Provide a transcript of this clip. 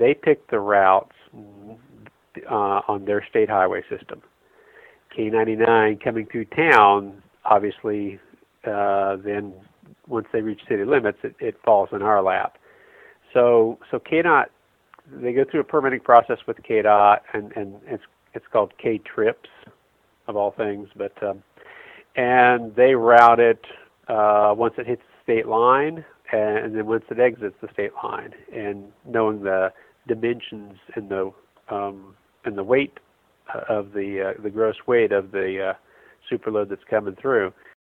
they pick the routes on their state highway system. K99 coming through town, obviously, then once they reach city limits, it falls in our lap. So KDOT, they go through a permitting process with KDOT, and it's called K-Trips, of all things, but and they route it once it hits the state line, and then once it exits the state line. And knowing the dimensions and the weight of the gross weight of the superload that's coming through,